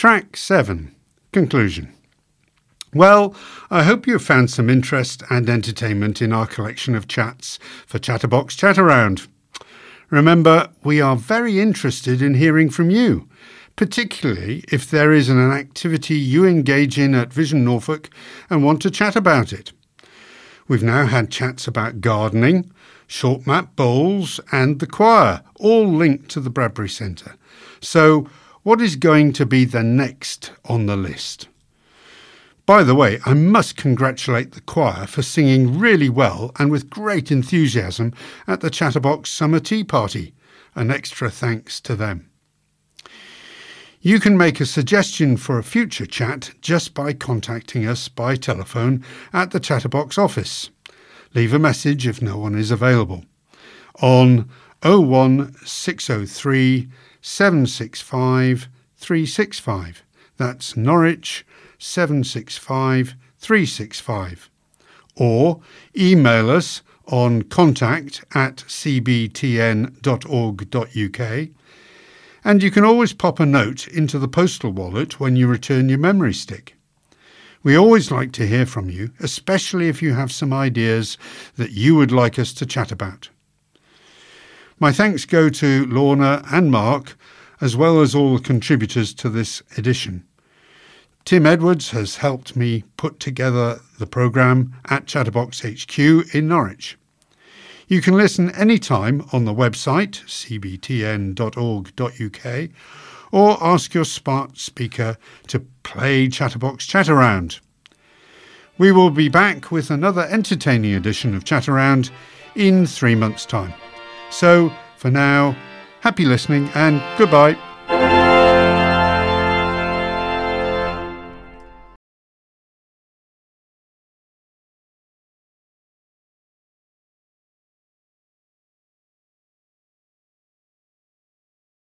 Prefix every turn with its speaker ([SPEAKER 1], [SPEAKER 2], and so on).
[SPEAKER 1] Track 7. Conclusion. Well, I hope you have found some interest and entertainment in our collection of chats for Chatterbox Chat Around. Remember, we are very interested in hearing from you, particularly if there is an activity you engage in at Vision Norfolk and want to chat about it. We've now had chats about gardening, short map bowls and the choir, all linked to the Bradbury Centre. So, what is going to be the next on the list? By the way, I must congratulate the choir for singing really well and with great enthusiasm at the Chatterbox Summer Tea Party. An extra thanks to them. You can make a suggestion for a future chat just by contacting us by telephone at the Chatterbox office. Leave a message if no one is available on 01603 765 365. That's Norwich 765 365. Or email us on contact@cbtn.org.uk. And you can always pop a note into the postal wallet when you return your memory stick. We always like to hear from you, especially if you have some ideas that you would like us to chat about. My thanks go to Lorna and Mark, as well as all the contributors to this edition. Tim Edwards has helped me put together the programme at Chatterbox HQ in Norwich. You can listen anytime on the website cbtn.org.uk or ask your smart speaker to play Chatterbox Chat Around. We will be back with another entertaining edition of Chat Around in 3 months' time. So, for now, happy listening and goodbye.